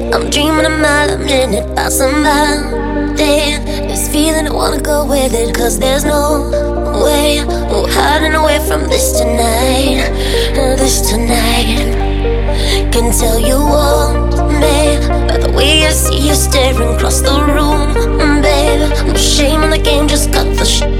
I'm dreaming a mile a minute about somebody. This feeling, I wanna go with it, cause there's no way, no hiding away from this tonight. This tonight. Can tell you want me by the way I see you staring across the room, babe. No shame in the game, just cut the shit